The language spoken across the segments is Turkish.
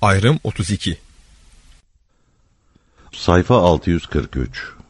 Ayrım 32. Sayfa 643.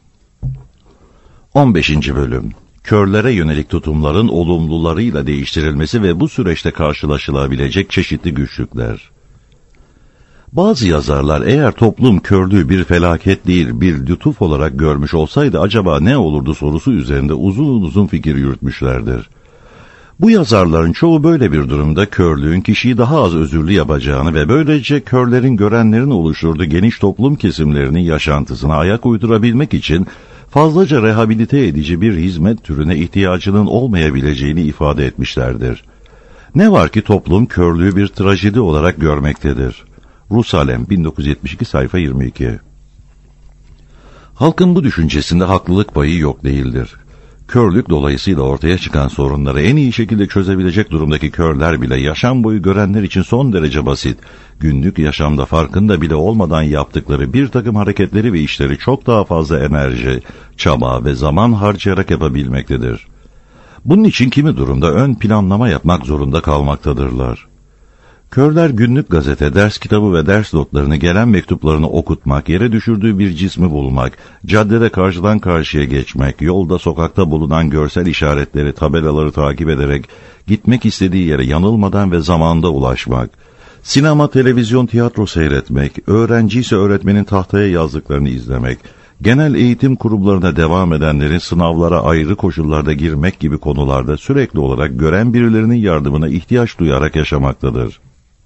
15. bölüm. Körlere yönelik tutumların olumlularıyla değiştirilmesi ve bu süreçte karşılaşılabilecek çeşitli güçlükler. Bazı yazarlar eğer toplum körlüğü bir felaket değil bir lütuf olarak görmüş olsaydı acaba ne olurdu sorusu üzerinde uzun uzun fikir yürütmüşlerdir. Bu yazarların çoğu böyle bir durumda körlüğün kişiyi daha az özürlü yapacağını ve böylece körlerin görenlerin oluşturduğu geniş toplum kesimlerinin yaşantısına ayak uydurabilmek için fazlaca rehabilite edici bir hizmet türüne ihtiyacının olmayabileceğini ifade etmişlerdir. Ne var ki toplum körlüğü bir trajedi olarak görmektedir. Rusalem 1972 sayfa 22. Halkın bu düşüncesinde haklılık payı yok değildir. Körlük dolayısıyla ortaya çıkan sorunları en iyi şekilde çözebilecek durumdaki körler bile yaşam boyu görenler için son derece basit, günlük yaşamda farkında bile olmadan yaptıkları bir takım hareketleri ve işleri çok daha fazla enerji, çaba ve zaman harcayarak yapabilmektedir. Bunun için kimi durumda ön planlama yapmak zorunda kalmaktadırlar. Körler günlük gazete, ders kitabı ve ders notlarını, gelen mektuplarını okutmak, yere düşürdüğü bir cismi bulmak, caddede karşıdan karşıya geçmek, yolda sokakta bulunan görsel işaretleri, tabelaları takip ederek gitmek istediği yere yanılmadan ve zamanda ulaşmak, sinema, televizyon, tiyatro seyretmek, öğrenci ise öğretmenin tahtaya yazdıklarını izlemek, genel eğitim kurumlarına devam edenlerin sınavlara ayrı koşullarda girmek gibi konularda sürekli olarak gören birilerinin yardımına ihtiyaç duyarak yaşamaktadır.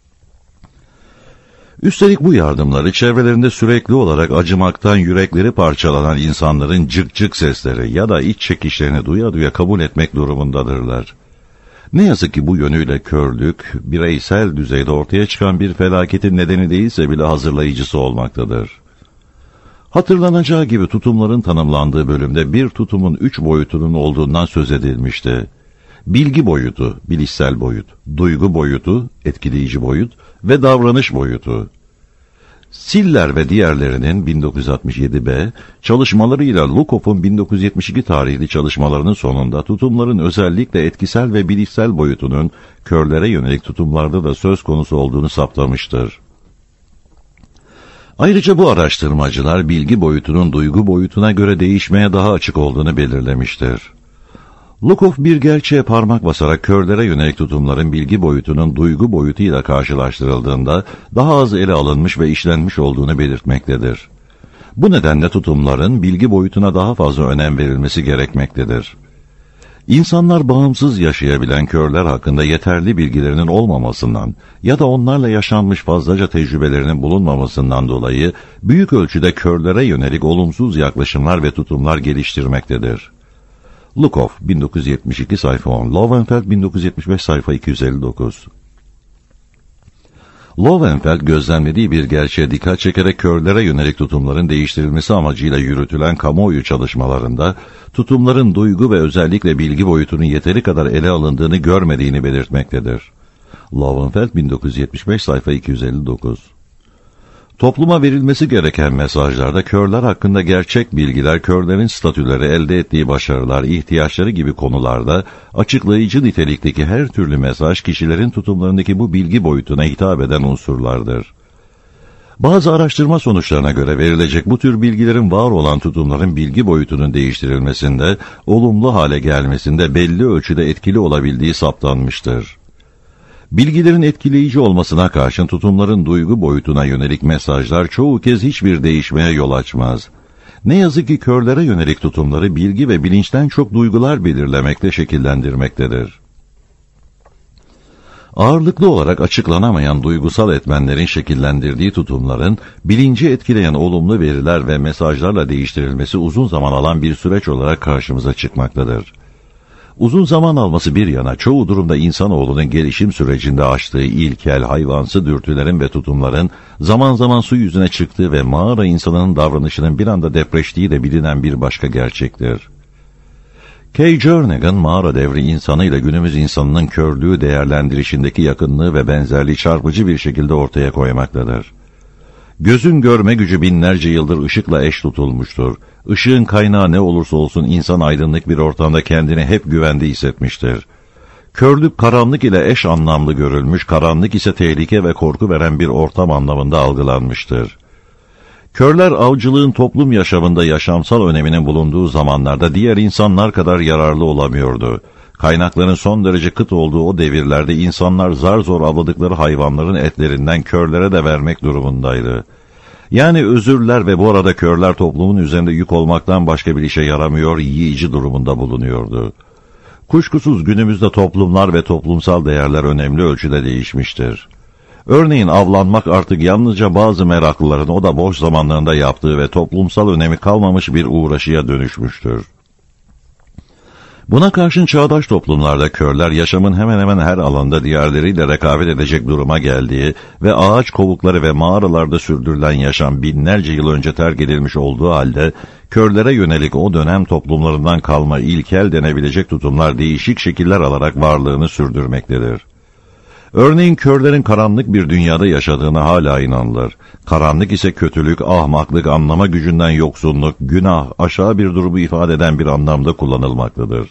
Üstelik bu yardımları çevrelerinde sürekli olarak acımaktan yürekleri parçalanan insanların cık cık sesleri ya da iç çekişlerini duya duya kabul etmek durumundadırlar. Ne yazık ki bu yönüyle körlük, bireysel düzeyde ortaya çıkan bir felaketin nedeni değilse bile hazırlayıcısı olmaktadır. Hatırlanacağı gibi tutumların tanımlandığı bölümde bir tutumun 3 boyutunun olduğundan söz edilmişti. Bilgi boyutu, bilişsel boyut, duygu boyutu, etkileyici boyut ve davranış boyutu. Siller ve diğerlerinin 1967b çalışmalarıyla Lukoff'un 1972 tarihli çalışmalarının sonunda tutumların özellikle etkisel ve bilişsel boyutunun körlere yönelik tutumlarda da söz konusu olduğunu saptamıştır. Ayrıca bu araştırmacılar bilgi boyutunun duygu boyutuna göre değişmeye daha açık olduğunu belirlemiştir. Lukoff bir gerçeğe parmak basarak körlere yönelik tutumların bilgi boyutunun duygu boyutuyla karşılaştırıldığında daha az ele alınmış ve işlenmiş olduğunu belirtmektedir. Bu nedenle tutumların bilgi boyutuna daha fazla önem verilmesi gerekmektedir. İnsanlar bağımsız yaşayabilen körler hakkında yeterli bilgilerinin olmamasından ya da onlarla yaşanmış fazlaca tecrübelerinin bulunmamasından dolayı büyük ölçüde körlere yönelik olumsuz yaklaşımlar ve tutumlar geliştirmektedir. Lukoff 1972 sayfa 10, Lowenfeld 1975 sayfa 259. Lowenfeld gözlemlediği bir gerçeğe dikkat çekerek körlere yönelik tutumların değiştirilmesi amacıyla yürütülen kamuoyu çalışmalarında tutumların duygu ve özellikle bilgi boyutunun yeteri kadar ele alındığını görmediğini belirtmektedir. Lowenfeld 1975 sayfa 259. Topluma verilmesi gereken mesajlarda körler hakkında gerçek bilgiler, körlerin statüleri, elde ettiği başarılar, ihtiyaçları gibi konularda açıklayıcı nitelikteki her türlü mesaj kişilerin tutumlarındaki bu bilgi boyutuna hitap eden unsurlardır. Bazı araştırma sonuçlarına göre verilecek bu tür bilgilerin var olan tutumların bilgi boyutunun değiştirilmesinde, olumlu hale gelmesinde belli ölçüde etkili olabildiği saptanmıştır. Bilgilerin etkileyici olmasına karşın tutumların duygu boyutuna yönelik mesajlar çoğu kez hiçbir değişmeye yol açmaz. Ne yazık ki körlere yönelik tutumları bilgi ve bilinçten çok duygular belirlemekte, şekillendirmektedir. Ağırlıklı olarak açıklanamayan duygusal etmenlerin şekillendirdiği tutumların bilinci etkileyen olumlu veriler ve mesajlarla değiştirilmesi uzun zaman alan bir süreç olarak karşımıza çıkmaktadır. Uzun zaman alması bir yana çoğu durumda insanoğlunun gelişim sürecinde aştığı ilkel, hayvansı dürtülerin ve tutumların zaman zaman su yüzüne çıktığı ve mağara insanının davranışının bir anda depreştiği de bilinen bir başka gerçektir. Kay Jernigan, mağara devri insanıyla günümüz insanının körlüğü değerlendirişindeki yakınlığı ve benzerliği çarpıcı bir şekilde ortaya koymaktadır. Gözün görme gücü binlerce yıldır ışıkla eş tutulmuştur. Işığın kaynağı ne olursa olsun insan aydınlık bir ortamda kendini hep güvende hissetmiştir. Körlük karanlık ile eş anlamlı görülmüş, karanlık ise tehlike ve korku veren bir ortam anlamında algılanmıştır. Körler avcılığın toplum yaşamında yaşamsal öneminin bulunduğu zamanlarda diğer insanlar kadar yararlı olamıyordu. Kaynakların son derece kıt olduğu o devirlerde insanlar zar zor avladıkları hayvanların etlerinden körlere de vermek durumundaydı. Yani özürler ve bu arada körler toplumun üzerinde yük olmaktan başka bir işe yaramıyor, yiyici durumunda bulunuyordu. Kuşkusuz günümüzde toplumlar ve toplumsal değerler önemli ölçüde değişmiştir. Örneğin avlanmak artık yalnızca bazı meraklıların o da boş zamanlarında yaptığı ve toplumsal önemi kalmamış bir uğraşıya dönüşmüştür. Buna karşın çağdaş toplumlarda körler yaşamın hemen hemen her alanda diğerleriyle rekabet edecek duruma geldiği ve ağaç kovukları ve mağaralarda sürdürülen yaşam binlerce yıl önce terk edilmiş olduğu halde körlere yönelik o dönem toplumlarından kalma ilkel denebilecek tutumlar değişik şekiller alarak varlığını sürdürmektedir. Örneğin körlerin karanlık bir dünyada yaşadığına hala inanılır. Karanlık ise kötülük, ahmaklık, anlama gücünden yoksunluk, günah, aşağı bir durumu ifade eden bir anlamda kullanılmaktadır.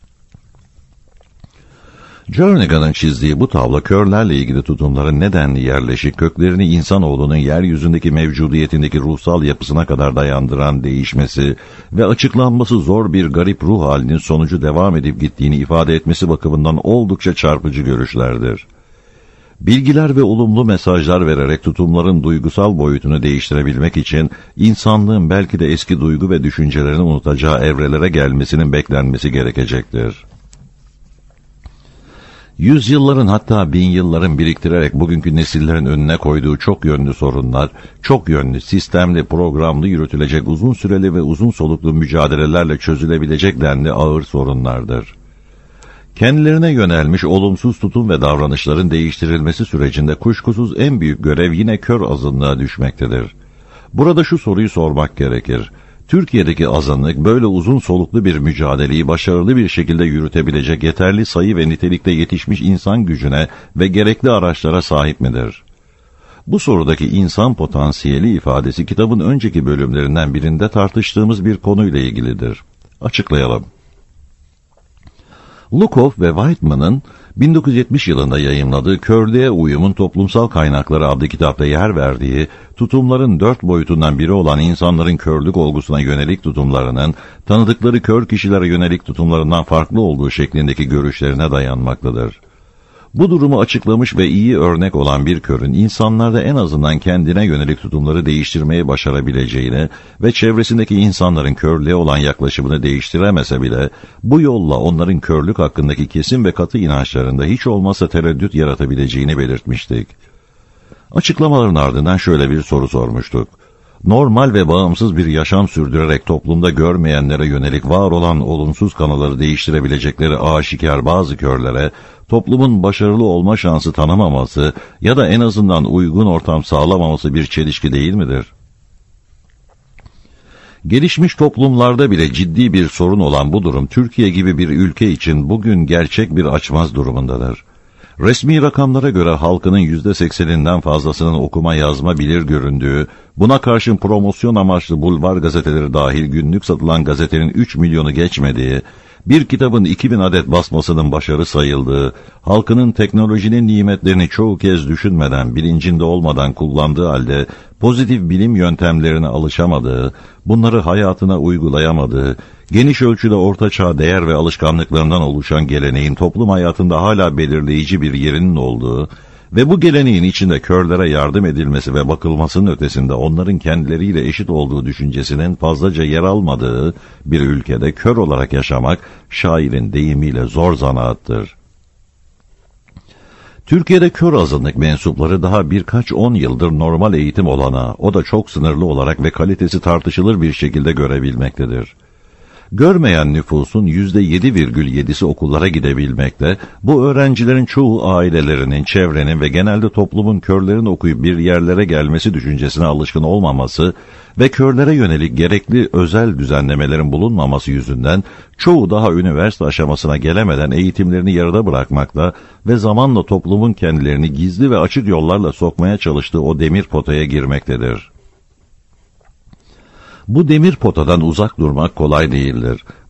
Jernigan'ın çizdiği bu tablo körlerle ilgili tutumların nedenli yerleşik, köklerini insanoğlunun yeryüzündeki mevcudiyetindeki ruhsal yapısına kadar dayandıran değişmesi ve açıklanması zor bir garip ruh halinin sonucu devam edip gittiğini ifade etmesi bakımından oldukça çarpıcı görüşlerdir. Bilgiler ve olumlu mesajlar vererek tutumların duygusal boyutunu değiştirebilmek için insanlığın belki de eski duygu ve düşüncelerini unutacağı evrelere gelmesinin beklenmesi gerekecektir. Yüzyılların hatta bin yılların biriktirerek bugünkü nesillerin önüne koyduğu çok yönlü sorunlar, çok yönlü, sistemli, programlı yürütülecek uzun süreli ve uzun soluklu mücadelelerle çözülebilecek denli ağır sorunlardır. Kendilerine yönelmiş olumsuz tutum ve davranışların değiştirilmesi sürecinde kuşkusuz en büyük görev yine kör azınlığa düşmektedir. Burada şu soruyu sormak gerekir. Türkiye'deki azınlık böyle uzun soluklu bir mücadeleyi başarılı bir şekilde yürütebilecek yeterli sayı ve nitelikte yetişmiş insan gücüne ve gerekli araçlara sahip midir? Bu sorudaki insan potansiyeli ifadesi kitabın önceki bölümlerinden birinde tartıştığımız bir konuyla ilgilidir. Açıklayalım. Lukoff ve Whiteman'ın 1970 yılında yayımladığı Körlüğe Uyumun Toplumsal Kaynakları adlı kitapta yer verdiği, tutumların 4 boyutundan biri olan insanların körlük olgusuna yönelik tutumlarının, tanıdıkları kör kişilere yönelik tutumlarından farklı olduğu şeklindeki görüşlerine dayanmaktadır. Bu durumu açıklamış ve iyi örnek olan bir körün insanlarda en azından kendine yönelik tutumları değiştirmeyi başarabileceğini ve çevresindeki insanların körlüğe olan yaklaşımını değiştiremese bile bu yolla onların körlük hakkındaki kesin ve katı inançlarında hiç olmazsa tereddüt yaratabileceğini belirtmiştik. Açıklamaların ardından şöyle bir soru sormuştuk. Normal ve bağımsız bir yaşam sürdürerek toplumda görmeyenlere yönelik var olan olumsuz kanalları değiştirebilecekleri aşikar bazı körlere, toplumun başarılı olma şansı tanımaması ya da en azından uygun ortam sağlamaması bir çelişki değil midir? Gelişmiş toplumlarda bile ciddi bir sorun olan bu durum, Türkiye gibi bir ülke için bugün gerçek bir açmaz durumundadır. Resmi rakamlara göre halkının %80'inden fazlasının okuma yazma bilir göründüğü, buna karşın promosyon amaçlı bulvar gazeteleri dahil günlük satılan gazetenin 3 milyonu geçmediği, bir kitabın 2000 adet basmasının başarı sayıldığı, halkının teknolojinin nimetlerini çoğu kez düşünmeden, bilincinde olmadan kullandığı halde pozitif bilim yöntemlerine alışamadığı, bunları hayatına uygulayamadığı, geniş ölçüde ortaçağ değer ve alışkanlıklarından oluşan geleneğin toplum hayatında hala belirleyici bir yerinin olduğu ve bu geleneğin içinde körlere yardım edilmesi ve bakılmasının ötesinde onların kendileriyle eşit olduğu düşüncesinin fazlaca yer almadığı bir ülkede kör olarak yaşamak, şairin deyimiyle zor zanaattır. Türkiye'de kör azınlık mensupları daha birkaç 10 yıldır normal eğitim olanağı, o da çok sınırlı olarak ve kalitesi tartışılır bir şekilde görebilmektedir. Görmeyen nüfusun %7,7'si okullara gidebilmekte, bu öğrencilerin çoğu ailelerinin, çevrenin ve genelde toplumun körlerin okuyup bir yerlere gelmesi düşüncesine alışkın olmaması ve körlere yönelik gerekli özel düzenlemelerin bulunmaması yüzünden çoğu daha üniversite aşamasına gelemeden eğitimlerini yarıda bırakmakta ve zamanla toplumun kendilerini gizli ve açık yollarla sokmaya çalıştığı o demir potaya girmektedir. Bu demir potadan uzak durmak kolay değildir.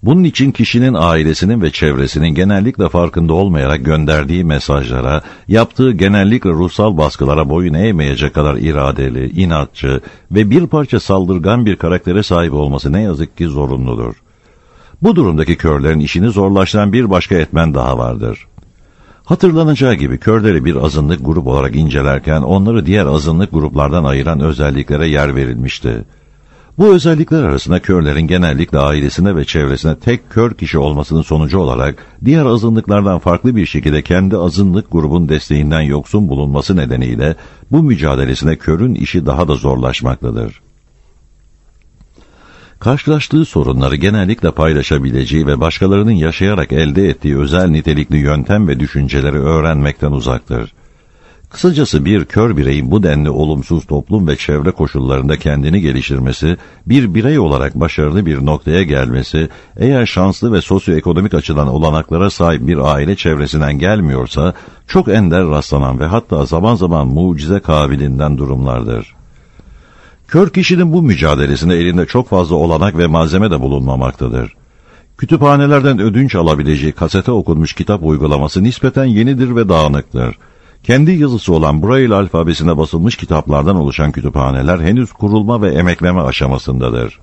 Bunun için kişinin ailesinin ve çevresinin genellikle farkında olmayarak gönderdiği mesajlara, yaptığı genellikle ruhsal baskılara boyun eğmeyecek kadar iradeli, inatçı ve bir parça saldırgan bir karaktere sahip olması ne yazık ki zorunludur. Bu durumdaki körlerin işini zorlaştıran bir başka etmen daha vardır. Hatırlanacağı gibi körleri bir azınlık grup olarak incelerken onları diğer azınlık gruplardan ayıran özelliklere yer verilmişti. Bu özellikler arasında körlerin genellikle ailesine ve çevresine tek kör kişi olmasının sonucu olarak diğer azınlıklardan farklı bir şekilde kendi azınlık grubun desteğinden yoksun bulunması nedeniyle bu mücadelesine körün işi daha da zorlaşmaktadır. Karşılaştığı sorunları genellikle paylaşabileceği ve başkalarının yaşayarak elde ettiği özel nitelikli yöntem ve düşünceleri öğrenmekten uzaktır. Kısacası bir kör bireyin bu denli olumsuz toplum ve çevre koşullarında kendini geliştirmesi, bir birey olarak başarılı bir noktaya gelmesi, eğer şanslı ve sosyoekonomik açıdan olanaklara sahip bir aile çevresinden gelmiyorsa, çok ender rastlanan ve hatta zaman zaman mucize kabiliğinden durumlardır. Kör kişinin bu mücadelesinde elinde çok fazla olanak ve malzeme de bulunmamaktadır. Kütüphanelerden ödünç alabileceği kasete okunmuş kitap uygulaması nispeten yenidir ve dağınıktır. Kendi yazısı olan Braille alfabesine basılmış kitaplardan oluşan kütüphaneler henüz kurulma ve emekleme aşamasındadır.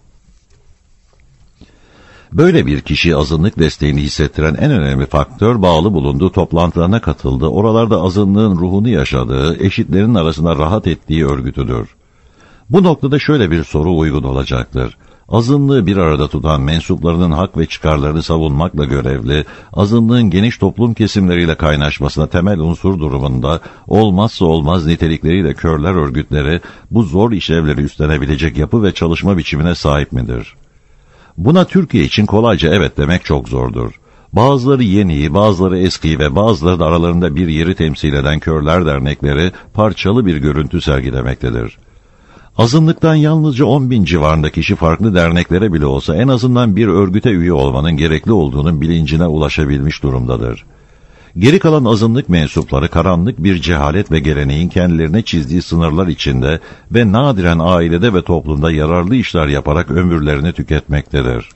Böyle bir kişi azınlık desteğini hissettiren en önemli faktör bağlı bulunduğu toplantılarına katıldığı, oralarda azınlığın ruhunu yaşadığı, eşitlerin arasında rahat ettiği örgütüdür. Bu noktada şöyle bir soru uygun olacaktır. Azınlığı bir arada tutan, mensuplarının hak ve çıkarlarını savunmakla görevli, azınlığın geniş toplum kesimleriyle kaynaşmasına temel unsur durumunda olmazsa olmaz nitelikleriyle körler örgütleri bu zor işlevleri üstlenebilecek yapı ve çalışma biçimine sahip midir? Buna Türkiye için kolayca evet demek çok zordur. Bazıları yeniyi, bazıları eskiyi ve bazıları da aralarında bir yeri temsil eden körler dernekleri parçalı bir görüntü sergilemektedir. Azınlıktan yalnızca 10.000 civarında kişi farklı derneklere bile olsa en azından bir örgüte üye olmanın gerekli olduğunun bilincine ulaşabilmiş durumdadır. Geri kalan azınlık mensupları karanlık bir cehalet ve geleneğin kendilerine çizdiği sınırlar içinde ve nadiren ailede ve toplumda yararlı işler yaparak ömürlerini tüketmektedir.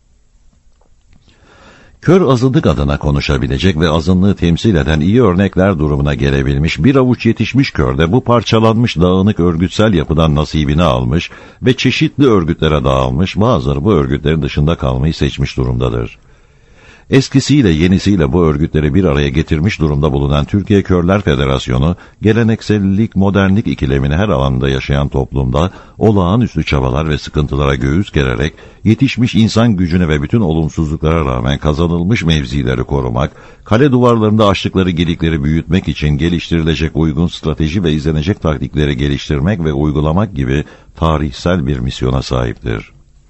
Kör azınlık adına konuşabilecek ve azınlığı temsil eden iyi örnekler durumuna gelebilmiş bir avuç yetişmiş kör de bu parçalanmış dağınık örgütsel yapıdan nasibini almış ve çeşitli örgütlere dağılmış, bazıları bu örgütlerin dışında kalmayı seçmiş durumdadır. Eskisiyle yenisiyle bu örgütleri bir araya getirmiş durumda bulunan Türkiye Körler Federasyonu, geleneksellik, modernlik ikilemini her alanda yaşayan toplumda olağanüstü çabalar ve sıkıntılara göğüs gererek, yetişmiş insan gücüne ve bütün olumsuzluklara rağmen kazanılmış mevzileri korumak, kale duvarlarında açtıkları gedikleri büyütmek için geliştirilecek uygun strateji ve izlenecek taktikleri geliştirmek ve uygulamak gibi tarihsel bir misyona sahiptir.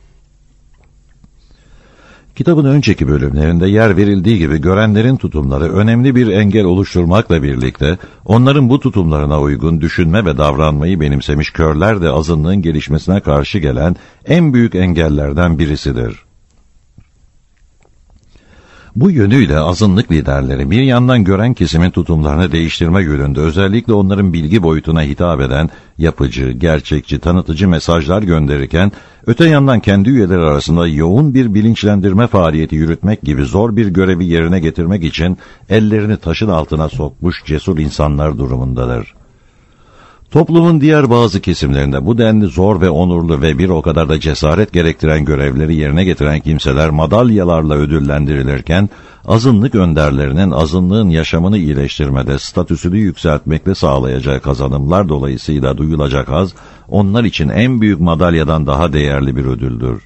Kitabın önceki bölümlerinde yer verildiği gibi görenlerin tutumları önemli bir engel oluşturmakla birlikte, onların bu tutumlarına uygun düşünme ve davranmayı benimsemiş körler de azınlığın gelişmesine karşı gelen en büyük engellerden birisidir. Bu yönüyle azınlık liderleri bir yandan gören kesimin tutumlarını değiştirme yönünde özellikle onların bilgi boyutuna hitap eden yapıcı, gerçekçi, tanıtıcı mesajlar gönderirken, öte yandan kendi üyeleri arasında yoğun bir bilinçlendirme faaliyeti yürütmek gibi zor bir görevi yerine getirmek için ellerini taşın altına sokmuş cesur insanlar durumundadır. Toplumun diğer bazı kesimlerinde bu denli zor ve onurlu ve bir o kadar da cesaret gerektiren görevleri yerine getiren kimseler madalyalarla ödüllendirilirken, azınlık önderlerinin azınlığın yaşamını iyileştirmede, statüsünü yükseltmekle sağlayacağı kazanımlar dolayısıyla duyulacak haz, onlar için en büyük madalyadan daha değerli bir ödüldür.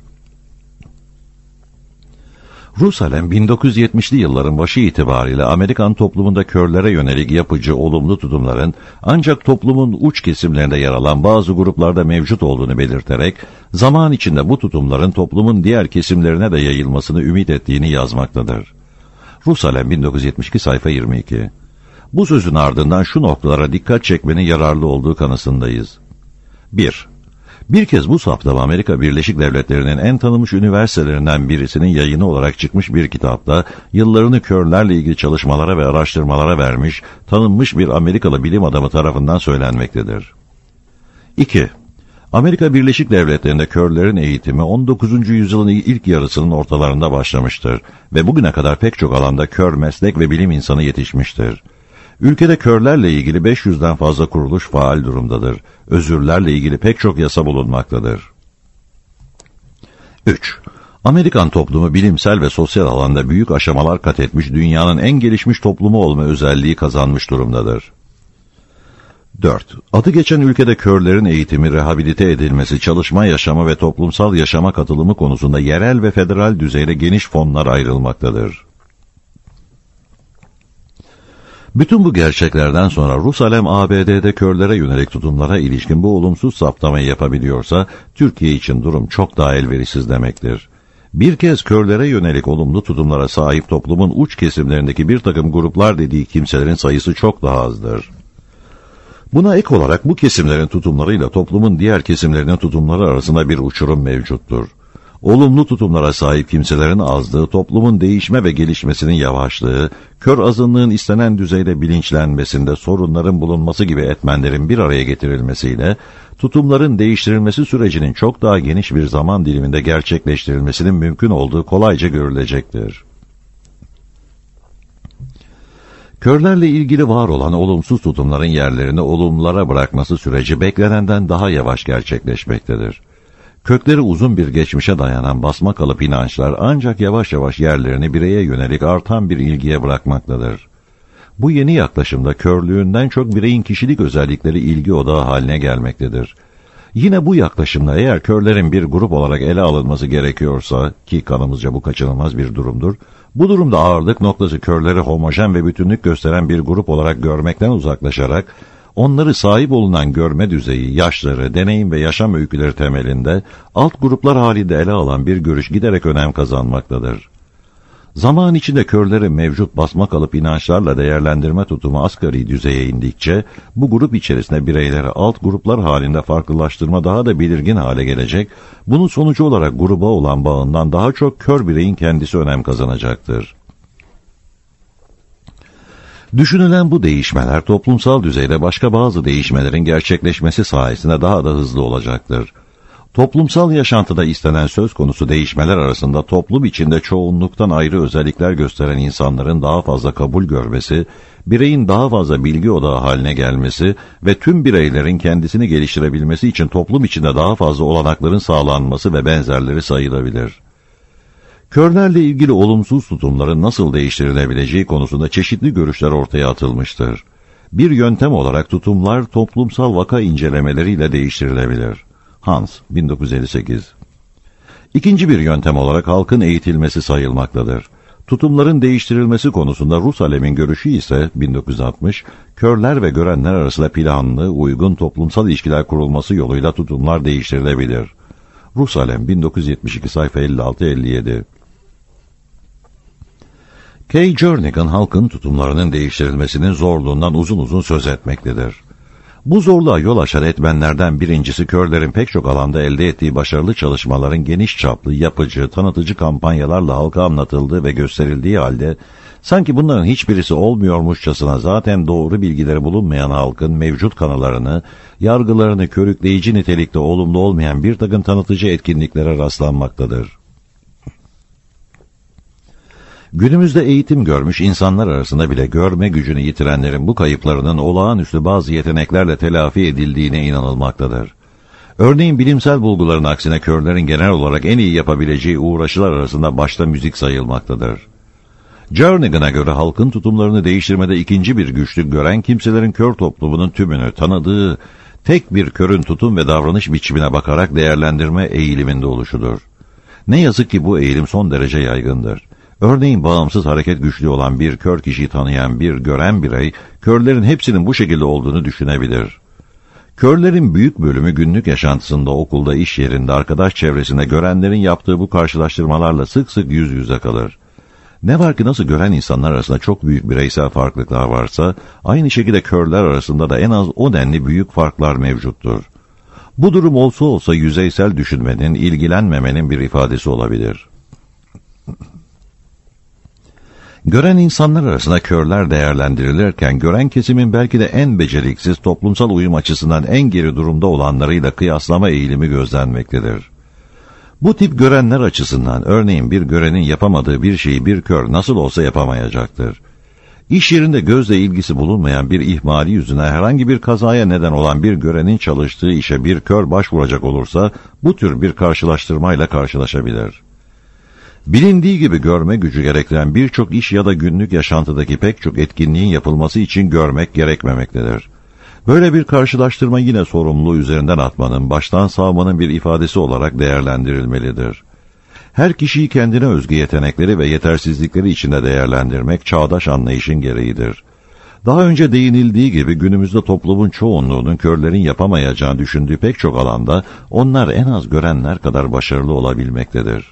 Rusalem 1970'li yılların başı itibariyle Amerikan toplumunda körlere yönelik yapıcı, olumlu tutumların ancak toplumun uç kesimlerinde yer alan bazı gruplarda mevcut olduğunu belirterek, zaman içinde bu tutumların toplumun diğer kesimlerine de yayılmasını ümit ettiğini yazmaktadır. Rusalem 1972 sayfa 22. Bu sözün ardından şu noktalara dikkat çekmenin yararlı olduğu kanısındayız. 1. Bir kez bu saptama Amerika Birleşik Devletleri'nin en tanınmış üniversitelerinden birisinin yayını olarak çıkmış bir kitapta yıllarını körlerle ilgili çalışmalara ve araştırmalara vermiş, tanınmış bir Amerikalı bilim adamı tarafından söylenmektedir. 2. Amerika Birleşik Devletleri'nde körlerin eğitimi 19. yüzyılın ilk yarısının ortalarında başlamıştır ve bugüne kadar pek çok alanda kör meslek ve bilim insanı yetişmiştir. Ülkede körlerle ilgili 500'den fazla kuruluş faal durumdadır. Özürlerle ilgili pek çok yasa bulunmaktadır. 3. Amerikan toplumu bilimsel ve sosyal alanda büyük aşamalar kat etmiş, dünyanın en gelişmiş toplumu olma özelliği kazanmış durumdadır. 4. Adı geçen ülkede körlerin eğitimi, rehabilite edilmesi, çalışma yaşamı ve toplumsal yaşama katılımı konusunda yerel ve federal düzeyde geniş fonlar ayrılmaktadır. Bütün bu gerçeklerden sonra Rus alem ABD'de körlere yönelik tutumlara ilişkin bu olumsuz saptamayı yapabiliyorsa, Türkiye için durum çok daha elverişsiz demektir. Bir kez körlere yönelik olumlu tutumlara sahip toplumun uç kesimlerindeki bir takım gruplar dediği kimselerin sayısı çok daha azdır. Buna ek olarak bu kesimlerin tutumlarıyla toplumun diğer kesimlerinin tutumları arasında bir uçurum mevcuttur. Olumlu tutumlara sahip kimselerin azlığı, toplumun değişme ve gelişmesinin yavaşlığı, kör azınlığın istenen düzeyde bilinçlenmesinde sorunların bulunması gibi etmenlerin bir araya getirilmesiyle, tutumların değiştirilmesi sürecinin çok daha geniş bir zaman diliminde gerçekleştirilmesinin mümkün olduğu kolayca görülecektir. Körlerle ilgili var olan olumsuz tutumların yerlerini olumlulara bırakması süreci beklenenden daha yavaş gerçekleşmektedir. Kökleri uzun bir geçmişe dayanan basmakalıp inançlar ancak yavaş yavaş yerlerini bireye yönelik artan bir ilgiye bırakmaktadır. Bu yeni yaklaşımda körlüğünden çok bireyin kişilik özellikleri ilgi odağı haline gelmektedir. Yine bu yaklaşımda eğer körlerin bir grup olarak ele alınması gerekiyorsa, ki kanımızca bu kaçınılmaz bir durumdur, bu durumda ağırlık noktası körleri homojen ve bütünlük gösteren bir grup olarak görmekten uzaklaşarak, onları sahip olunan görme düzeyi, yaşları, deneyim ve yaşam öyküleri temelinde alt gruplar halinde ele alan bir görüş giderek önem kazanmaktadır. Zaman içinde körleri mevcut basmakalıp inançlarla değerlendirme tutumu asgari düzeye indikçe, bu grup içerisinde bireyleri alt gruplar halinde farklılaştırma daha da belirgin hale gelecek, bunun sonucu olarak gruba olan bağından daha çok kör bireyin kendisi önem kazanacaktır. Düşünülen bu değişmeler toplumsal düzeyde başka bazı değişmelerin gerçekleşmesi sayesinde daha da hızlı olacaktır. Toplumsal yaşantıda istenen söz konusu değişmeler arasında toplum içinde çoğunluktan ayrı özellikler gösteren insanların daha fazla kabul görmesi, bireyin daha fazla bilgi odağı haline gelmesi ve tüm bireylerin kendisini geliştirebilmesi için toplum içinde daha fazla olanakların sağlanması ve benzerleri sayılabilir. Körlerle ilgili olumsuz tutumların nasıl değiştirilebileceği konusunda çeşitli görüşler ortaya atılmıştır. Bir yöntem olarak tutumlar toplumsal vaka incelemeleriyle değiştirilebilir. Hans, 1958. İkinci bir yöntem olarak halkın eğitilmesi sayılmaktadır. Tutumların değiştirilmesi konusunda Rus alemin görüşü ise 1960, körler ve görenler arasında planlı, uygun toplumsal ilişkiler kurulması yoluyla tutumlar değiştirilebilir. Rus alem, 1972, sayfa 56-57. Kay Jernigan halkın tutumlarının değiştirilmesinin zorluğundan uzun uzun söz etmektedir. Bu zorluğa yol açan etmenlerden birincisi körlerin pek çok alanda elde ettiği başarılı çalışmaların geniş çaplı, yapıcı, tanıtıcı kampanyalarla halka anlatıldığı ve gösterildiği halde, sanki bunların hiçbirisi olmuyormuşçasına zaten doğru bilgileri bulunmayan halkın mevcut kanılarını, yargılarını körükleyici nitelikte olumlu olmayan bir takım tanıtıcı etkinliklere rastlanmaktadır. Günümüzde eğitim görmüş insanlar arasında bile görme gücünü yitirenlerin bu kayıplarının olağanüstü bazı yeteneklerle telafi edildiğine inanılmaktadır. Örneğin bilimsel bulguların aksine körlerin genel olarak en iyi yapabileceği uğraşılar arasında başta müzik sayılmaktadır. Jernigan'a göre halkın tutumlarını değiştirmede ikinci bir güçlük gören kimselerin kör toplumunun tümünü tanıdığı tek bir körün tutum ve davranış biçimine bakarak değerlendirme eğiliminde oluşudur. Ne yazık ki bu eğilim son derece yaygındır. Örneğin bağımsız hareket güçlüğü olan bir kör kişiyi tanıyan bir gören birey, körlerin hepsinin bu şekilde olduğunu düşünebilir. Körlerin büyük bölümü günlük yaşantısında, okulda, iş yerinde, arkadaş çevresinde görenlerin yaptığı bu karşılaştırmalarla sık sık yüz yüze kalır. Ne var ki nasıl gören insanlar arasında çok büyük bireysel farklılıklar varsa, aynı şekilde körler arasında da en az o denli büyük farklar mevcuttur. Bu durum olsa olsa yüzeysel düşünmenin, ilgilenmemenin bir ifadesi olabilir. Gören insanlar arasında körler değerlendirilirken gören kesimin belki de en beceriksiz, toplumsal uyum açısından en geri durumda olanlarıyla kıyaslama eğilimi gözlenmektedir. Bu tip görenler açısından örneğin bir görenin yapamadığı bir şeyi bir kör nasıl olsa yapamayacaktır. İş yerinde gözle ilgisi bulunmayan bir ihmali yüzüne herhangi bir kazaya neden olan bir görenin çalıştığı işe bir kör başvuracak olursa bu tür bir karşılaştırmayla karşılaşabilir. Bilindiği gibi görme gücü gerektiren birçok iş ya da günlük yaşantıdaki pek çok etkinliğin yapılması için görmek gerekmemektedir. Böyle bir karşılaştırma yine sorumluluğu üzerinden atmanın, baştan savmanın bir ifadesi olarak değerlendirilmelidir. Her kişiyi kendine özgü yetenekleri ve yetersizlikleri içinde değerlendirmek çağdaş anlayışın gereğidir. Daha önce değinildiği gibi günümüzde toplumun çoğunluğunun körlerin yapamayacağını düşündüğü pek çok alanda onlar en az görenler kadar başarılı olabilmektedir.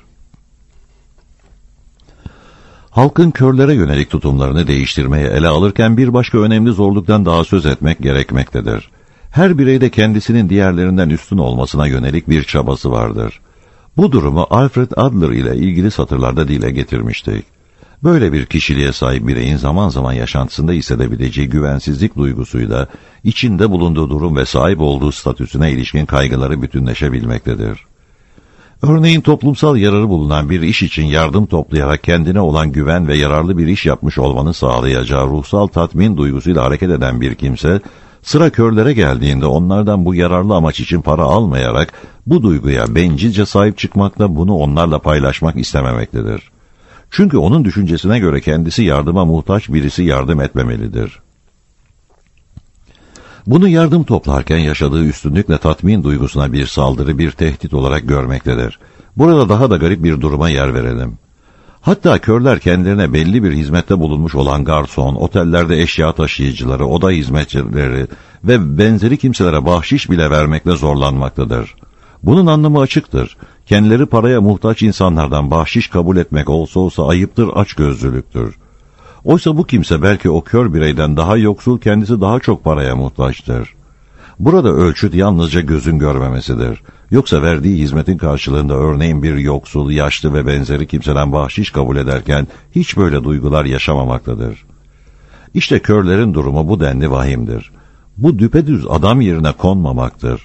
Halkın körlere yönelik tutumlarını değiştirmeye ele alırken bir başka önemli zorluktan daha söz etmek gerekmektedir. Her bireyde kendisinin diğerlerinden üstün olmasına yönelik bir çabası vardır. Bu durumu Alfred Adler ile ilgili satırlarda dile getirmiştik. Böyle bir kişiliğe sahip bireyin zaman zaman yaşantısında hissedebileceği güvensizlik duygusuyla içinde bulunduğu durum ve sahip olduğu statüsüne ilişkin kaygıları bütünleşebilmektedir. Örneğin toplumsal yararı bulunan bir iş için yardım toplayarak kendine olan güven ve yararlı bir iş yapmış olmanı sağlayacağı ruhsal tatmin duygusuyla hareket eden bir kimse, sıra körlere geldiğinde onlardan bu yararlı amaç için para almayarak bu duyguya bencilce sahip çıkmakla bunu onlarla paylaşmak istememektedir. Çünkü onun düşüncesine göre kendisi yardıma muhtaç birisi yardım etmemelidir. Bunu yardım toplarken yaşadığı üstünlükle tatmin duygusuna bir saldırı, bir tehdit olarak görmektedir. Burada daha da garip bir duruma yer verelim. Hatta körler kendilerine belli bir hizmette bulunmuş olan garson, otellerde eşya taşıyıcıları, oda hizmetçileri ve benzeri kimselere bahşiş bile vermekle zorlanmaktadır. Bunun anlamı açıktır. Kendileri paraya muhtaç insanlardan bahşiş kabul etmek olsa ayıptır, açgözlülüktür. Oysa bu kimse belki o kör bireyden daha yoksul, kendisi daha çok paraya muhtaçtır. Burada ölçüt yalnızca gözün görmemesidir. Yoksa verdiği hizmetin karşılığında örneğin bir yoksul, yaşlı ve benzeri kimseden bahşiş kabul ederken hiç böyle duygular yaşamamaktadır. İşte körlerin durumu bu denli vahimdir. Bu düpedüz adam yerine konmamaktır.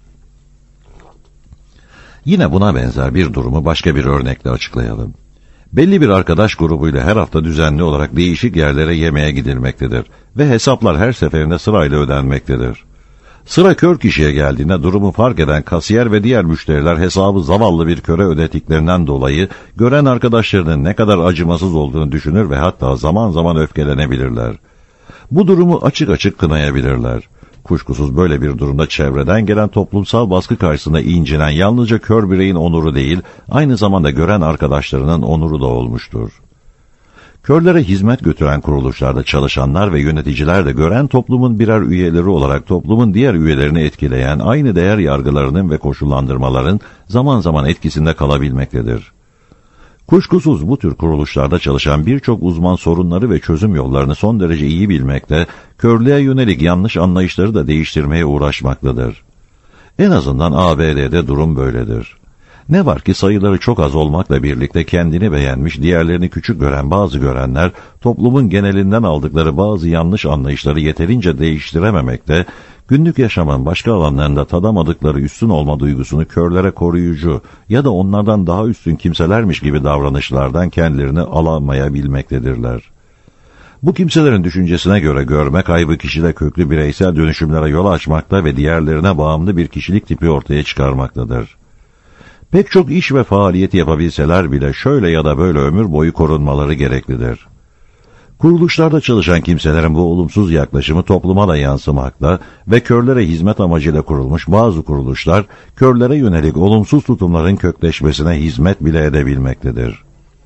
Yine buna benzer bir durumu başka bir örnekle açıklayalım. Belli bir arkadaş grubuyla her hafta düzenli olarak değişik yerlere yemeğe gidilmektedir ve hesaplar her seferinde sırayla ödenmektedir. Sıra kör kişiye geldiğinde durumu fark eden kasiyer ve diğer müşteriler hesabı zavallı bir köre ödettiklerinden dolayı gören arkadaşlarının ne kadar acımasız olduğunu düşünür ve hatta zaman zaman öfkelenebilirler. Bu durumu açık açık kınayabilirler. Kuşkusuz böyle bir durumda çevreden gelen toplumsal baskı karşısında incinen yalnızca kör bireyin onuru değil, aynı zamanda gören arkadaşlarının onuru da olmuştur. Körlere hizmet götüren kuruluşlarda çalışanlar ve yöneticiler de gören toplumun birer üyeleri olarak toplumun diğer üyelerini etkileyen aynı değer yargılarının ve koşullandırmaların zaman zaman etkisinde kalabilmektedir. Kuşkusuz bu tür kuruluşlarda çalışan birçok uzman sorunları ve çözüm yollarını son derece iyi bilmekte, körlüğe yönelik yanlış anlayışları da değiştirmeye uğraşmaktadır. En azından ABD'de durum böyledir. Ne var ki sayıları çok az olmakla birlikte kendini beğenmiş, diğerlerini küçük gören bazı görenler, toplumun genelinden aldıkları bazı yanlış anlayışları yeterince değiştirememekte, günlük yaşamın başka alanlarında tadamadıkları üstün olma duygusunu körlere koruyucu ya da onlardan daha üstün kimselermiş gibi davranışlardan kendilerini alamayabilmektedirler. Bu kimselerin düşüncesine göre görme kaybı kişide köklü bireysel dönüşümlere yol açmakta ve diğerlerine bağımlı bir kişilik tipi ortaya çıkarmaktadır. Pek çok iş ve faaliyeti yapabilseler bile şöyle ya da böyle ömür boyu korunmaları gereklidir. Kuruluşlarda çalışan kimselerin bu olumsuz yaklaşımı topluma da yansımakta ve körlere hizmet amacıyla kurulmuş bazı kuruluşlar, körlere yönelik olumsuz tutumların kökleşmesine hizmet bile edebilmektedir.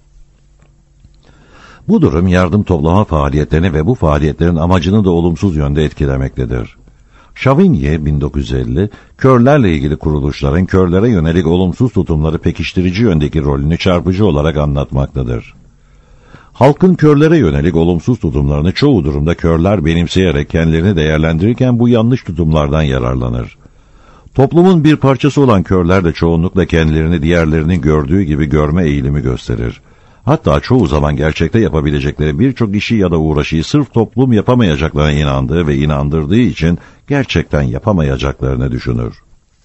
Bu durum yardım toplama faaliyetlerini ve bu faaliyetlerin amacını da olumsuz yönde etkilemektedir. Chavigny 1950, körlerle ilgili kuruluşların körlere yönelik olumsuz tutumları pekiştirici yöndeki rolünü çarpıcı olarak anlatmaktadır. Halkın körlere yönelik olumsuz tutumlarını çoğu durumda körler benimseyerek kendilerini değerlendirirken bu yanlış tutumlardan yararlanır. Toplumun bir parçası olan körler de çoğunlukla kendilerini diğerlerinin gördüğü gibi görme eğilimi gösterir. Hatta çoğu zaman gerçekte yapabilecekleri birçok işi ya da uğraşıyı sırf toplum yapamayacaklarına inandığı ve inandırdığı için gerçekten yapamayacaklarını düşünür.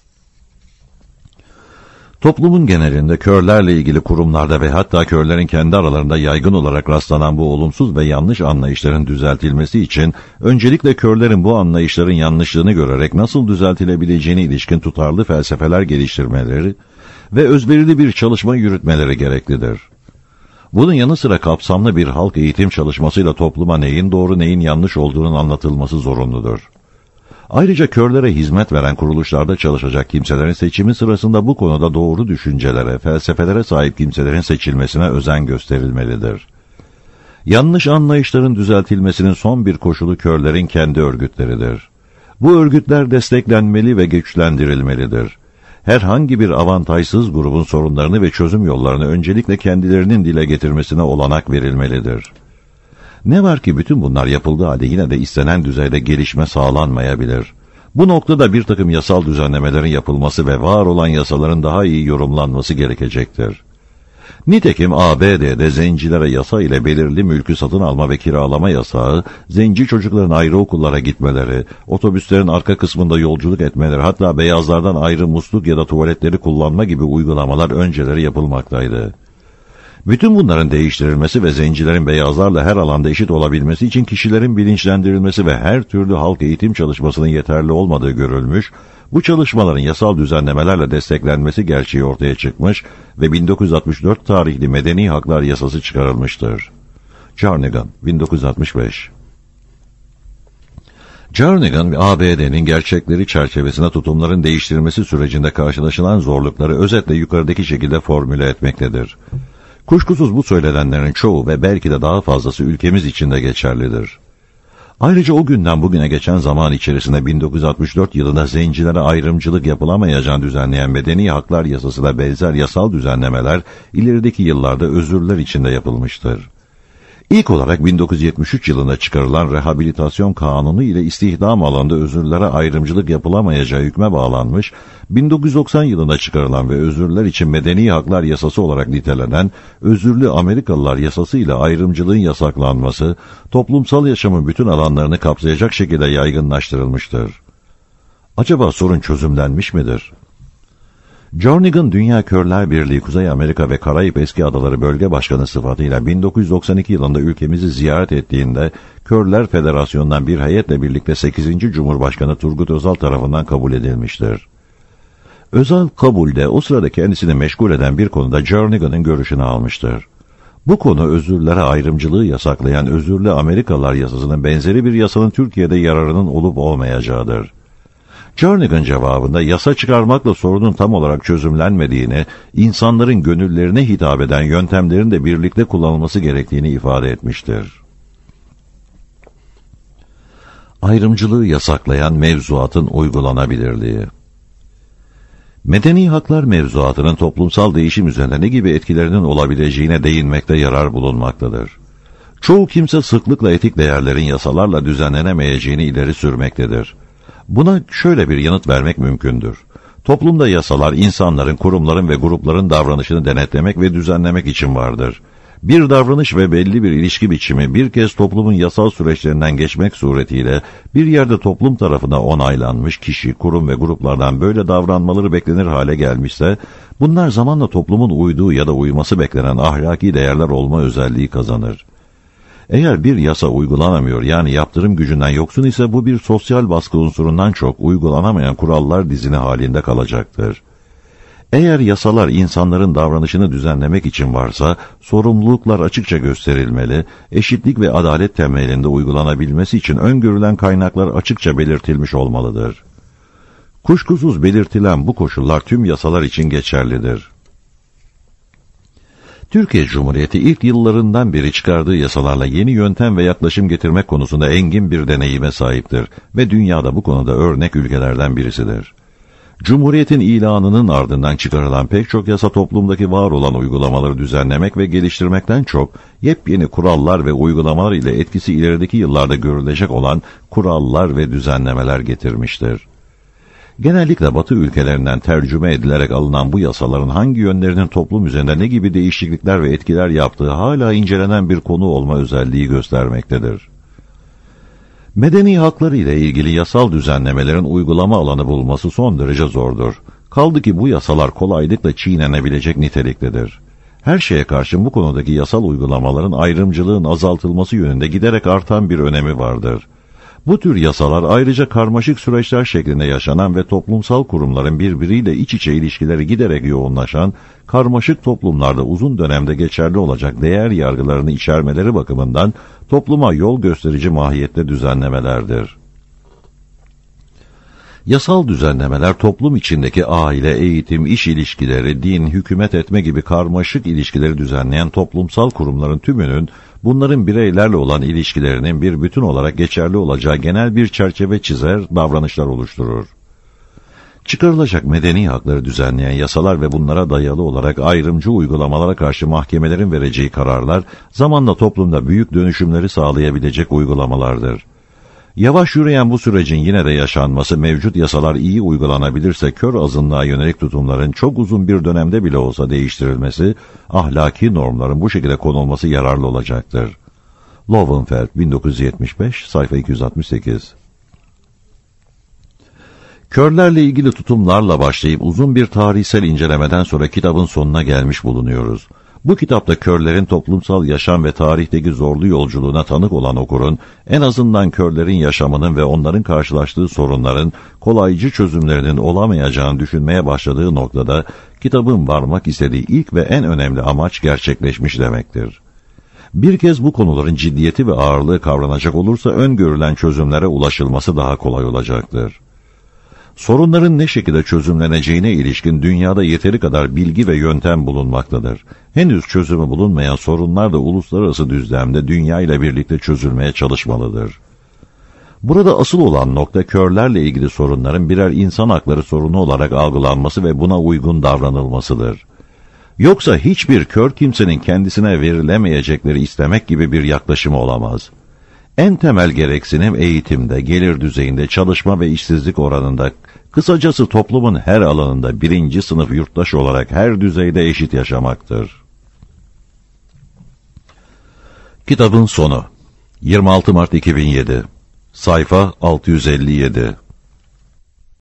Toplumun genelinde körlerle ilgili kurumlarda ve hatta körlerin kendi aralarında yaygın olarak rastlanan bu olumsuz ve yanlış anlayışların düzeltilmesi için öncelikle körlerin bu anlayışların yanlışlığını görerek nasıl düzeltilebileceğine ilişkin tutarlı felsefeler geliştirmeleri ve özverili bir çalışma yürütmeleri gereklidir. Bunun yanı sıra kapsamlı bir halk eğitim çalışmasıyla topluma neyin doğru neyin yanlış olduğunun anlatılması zorunludur. Ayrıca körlere hizmet veren kuruluşlarda çalışacak kimselerin seçimi sırasında bu konuda doğru düşüncelere, felsefelere sahip kimselerin seçilmesine özen gösterilmelidir. Yanlış anlayışların düzeltilmesinin son bir koşulu körlerin kendi örgütleridir. Bu örgütler desteklenmeli ve güçlendirilmelidir. Herhangi bir avantajsız grubun sorunlarını ve çözüm yollarını öncelikle kendilerinin dile getirmesine olanak verilmelidir. Ne var ki bütün bunlar yapıldığı halde yine de istenen düzeyde gelişme sağlanmayabilir. Bu noktada bir takım yasal düzenlemelerin yapılması ve var olan yasaların daha iyi yorumlanması gerekecektir. Nitekim ABD'de zencilere yasa ile belirli mülkü satın alma ve kiralama yasağı, zenci çocukların ayrı okullara gitmeleri, otobüslerin arka kısmında yolculuk etmeleri, hatta beyazlardan ayrı musluk ya da tuvaletleri kullanma gibi uygulamalar önceleri yapılmaktaydı. Bütün bunların değiştirilmesi ve zencilerin beyazlarla her alanda eşit olabilmesi için kişilerin bilinçlendirilmesi ve her türlü halk eğitim çalışmasının yeterli olmadığı görülmüş, bu çalışmaların yasal düzenlemelerle desteklenmesi gerçeği ortaya çıkmış ve 1964 tarihli Medeni Haklar Yasası çıkarılmıştır. Jernigan, 1965. Jernigan, ABD'nin gerçekleri çerçevesinde tutumların değiştirilmesi sürecinde karşılaşılan zorlukları özetle yukarıdaki şekilde formüle etmektedir. Kuşkusuz bu söylenenlerin çoğu ve belki de daha fazlası ülkemiz için de geçerlidir. Ayrıca o günden bugüne geçen zaman içerisinde 1964 yılında zencilere ayrımcılık yapılamayacağını düzenleyen Medeni Haklar Yasası'na benzer yasal düzenlemeler ilerideki yıllarda özürler içinde yapılmıştır. İlk olarak 1973 yılında çıkarılan Rehabilitasyon Kanunu ile istihdam alanında özürlere ayrımcılık yapılamayacağı hükme bağlanmış, 1990 yılında çıkarılan ve özürler için Medeni Haklar Yasası olarak nitelenen Özürlü Amerikalılar Yasası ile ayrımcılığın yasaklanması, toplumsal yaşamın bütün alanlarını kapsayacak şekilde yaygınlaştırılmıştır. Acaba sorun çözümlenmiş midir? Jernigan, Dünya Körler Birliği Kuzey Amerika ve Karayip Eski Adaları Bölge Başkanı sıfatıyla 1992 yılında ülkemizi ziyaret ettiğinde Körler Federasyonu'ndan bir heyetle birlikte 8. Cumhurbaşkanı Turgut Özal tarafından kabul edilmiştir. Özal kabulde o sırada kendisini meşgul eden bir konuda Jernigan'ın görüşünü almıştır. Bu konu özürlere ayrımcılığı yasaklayan Özürlü Amerikalılar Yasası'nın benzeri bir yasanın Türkiye'de yararının olup olmayacağıdır. Jernigan cevabında yasa çıkarmakla sorunun tam olarak çözümlenmediğini, insanların gönüllerine hitap eden yöntemlerin de birlikte kullanılması gerektiğini ifade etmiştir. Ayrımcılığı yasaklayan mevzuatın uygulanabilirliği. Medeni haklar mevzuatının toplumsal değişim üzerinde ne gibi etkilerinin olabileceğine değinmekte yarar bulunmaktadır. Çoğu kimse sıklıkla etik değerlerin yasalarla düzenlenemeyeceğini ileri sürmektedir. Buna şöyle bir yanıt vermek mümkündür. Toplumda yasalar insanların, kurumların ve grupların davranışını denetlemek ve düzenlemek için vardır. Bir davranış ve belli bir ilişki biçimi bir kez toplumun yasal süreçlerinden geçmek suretiyle bir yerde toplum tarafından onaylanmış kişi, kurum ve gruplardan böyle davranmaları beklenir hale gelmişse, bunlar zamanla toplumun uyduğu ya da uyması beklenen ahlaki değerler olma özelliği kazanır. Eğer bir yasa uygulanamıyor, yani yaptırım gücünden yoksun ise bu bir sosyal baskı unsurundan çok uygulanamayan kurallar dizini halinde kalacaktır. Eğer yasalar insanların davranışını düzenlemek için varsa, sorumluluklar açıkça gösterilmeli, eşitlik ve adalet temelinde uygulanabilmesi için öngörülen kaynaklar açıkça belirtilmiş olmalıdır. Kuşkusuz belirtilen bu koşullar tüm yasalar için geçerlidir. Türkiye Cumhuriyeti ilk yıllarından beri çıkardığı yasalarla yeni yöntem ve yaklaşım getirmek konusunda engin bir deneyime sahiptir ve dünyada bu konuda örnek ülkelerden birisidir. Cumhuriyetin ilanının ardından çıkarılan pek çok yasa toplumdaki var olan uygulamaları düzenlemek ve geliştirmekten çok yepyeni kurallar ve uygulamalar ile etkisi ilerideki yıllarda görülecek olan kurallar ve düzenlemeler getirmiştir. Genellikle Batı ülkelerinden tercüme edilerek alınan bu yasaların hangi yönlerinin toplum üzerinde ne gibi değişiklikler ve etkiler yaptığı hala incelenen bir konu olma özelliği göstermektedir. Medeni hakları ile ilgili yasal düzenlemelerin uygulama alanı bulması son derece zordur. Kaldı ki bu yasalar kolaylıkla çiğnenebilecek niteliktedir. Her şeye karşın bu konudaki yasal uygulamaların ayrımcılığın azaltılması yönünde giderek artan bir önemi vardır. Bu tür yasalar ayrıca karmaşık süreçler şeklinde yaşanan ve toplumsal kurumların birbiriyle iç içe ilişkileri giderek yoğunlaşan, karmaşık toplumlarda uzun dönemde geçerli olacak değer yargılarını içermeleri bakımından topluma yol gösterici mahiyette düzenlemelerdir. Yasal düzenlemeler toplum içindeki aile, eğitim, iş ilişkileri, din, hükümet etme gibi karmaşık ilişkileri düzenleyen toplumsal kurumların tümünün bunların bireylerle olan ilişkilerinin bir bütün olarak geçerli olacağı genel bir çerçeve çizer, davranışlar oluşturur. Çıkarılacak medeni hakları düzenleyen yasalar ve bunlara dayalı olarak ayrımcı uygulamalara karşı mahkemelerin vereceği kararlar zamanla toplumda büyük dönüşümleri sağlayabilecek uygulamalardır. Yavaş yürüyen bu sürecin yine de yaşanması, mevcut yasalar iyi uygulanabilirse kör azınlığa yönelik tutumların çok uzun bir dönemde bile olsa değiştirilmesi, ahlaki normların bu şekilde konulması yararlı olacaktır. Lowenfeld, 1975, sayfa 268. Körlerle ilgili tutumlarla başlayıp uzun bir tarihsel incelemeden sonra kitabın sonuna gelmiş bulunuyoruz. Bu kitapta körlerin toplumsal yaşam ve tarihteki zorlu yolculuğuna tanık olan okurun, en azından körlerin yaşamının ve onların karşılaştığı sorunların kolaycı çözümlerinin olamayacağını düşünmeye başladığı noktada, kitabın varmak istediği ilk ve en önemli amaç gerçekleşmiş demektir. Bir kez bu konuların ciddiyeti ve ağırlığı kavranacak olursa öngörülen çözümlere ulaşılması daha kolay olacaktır. Sorunların ne şekilde çözümleneceğine ilişkin dünyada yeteri kadar bilgi ve yöntem bulunmaktadır. Henüz çözümü bulunmayan sorunlar da uluslararası düzlemde dünya ile birlikte çözülmeye çalışmalıdır. Burada asıl olan nokta körlerle ilgili sorunların birer insan hakları sorunu olarak algılanması ve buna uygun davranılmasıdır. Yoksa hiçbir kör kimsenin kendisine verilemeyecekleri istemek gibi bir yaklaşımı olamaz. En temel gereksinim eğitimde, gelir düzeyinde, çalışma ve işsizlik oranında, kısacası toplumun her alanında birinci sınıf yurttaş olarak her düzeyde eşit yaşamaktır. Kitabın sonu 26 Mart 2007, sayfa 657.